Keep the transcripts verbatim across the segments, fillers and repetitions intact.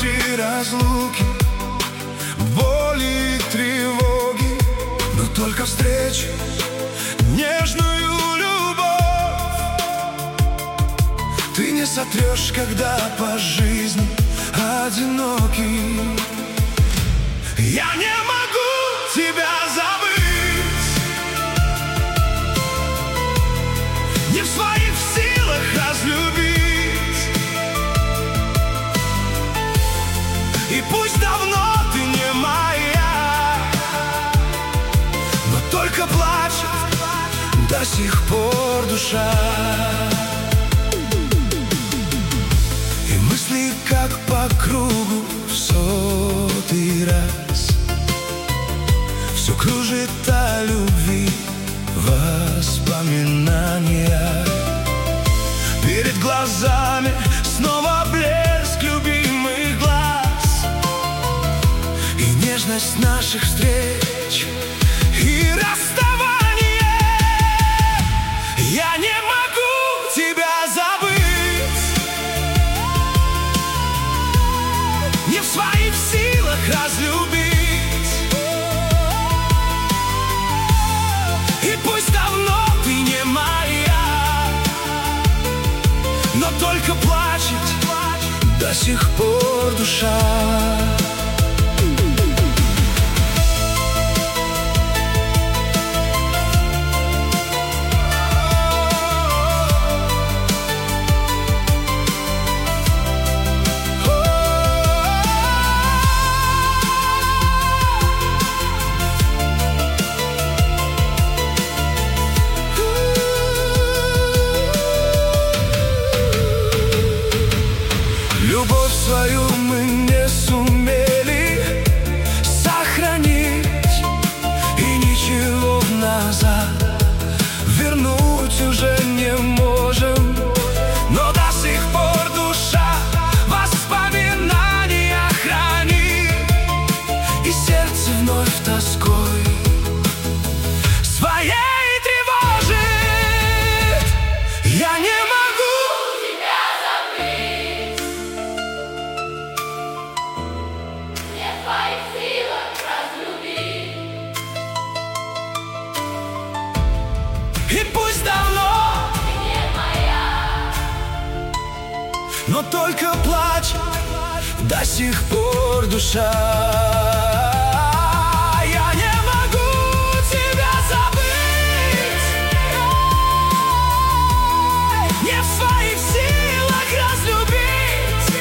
грусти, разлуки, боли и тревоги, но только встречи, нежную любовь ты не сотрешь, когда по жизни одинокий. Я не могу тебя забыть, не в своих силах разлюбить. И пусть давно ты не моя, но только плачет до сих пор душа. И мысли, как по кругу в сотый раз, все кружит о любви, воспоминания. Перед глазами снова блеск любимых глаз и нежность наших встреч и расставания. Я не могу тебя забыть, не в своих силах разлюбить. И пусть давно ты не моя, но только плачет до сих пор душа. Любовь свою мы не сумели сохранить, и ничего назад вернуть уже не можем. Но до сих пор душа воспоминания хранит, и сердце вновь тоской своей тревожит. Я не И пусть давно ты не моя, но только плачет до сих пор душа. Я не могу тебя забыть, не в своих силах разлюбить.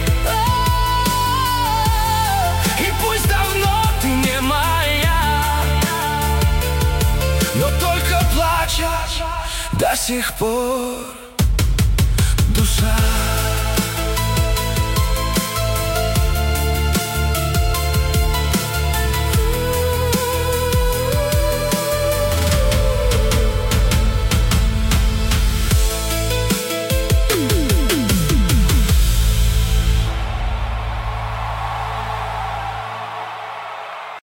И пусть давно ты не моя, но только плачет до сих пор душа.